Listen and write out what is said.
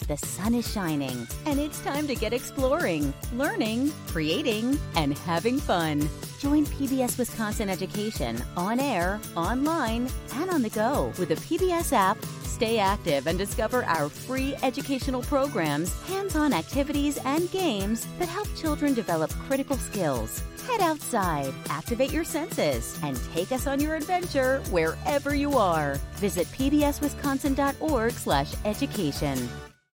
the sun is shining, and it's time to get exploring, learning, creating, and having fun. Join PBS Wisconsin Education on air, online, and on the go with the PBS app. Stay active and discover our free educational programs, hands-on activities, and games that help children develop critical skills. Head outside, activate your senses, and take us on your adventure wherever you are. Visit pbswisconsin.org/education.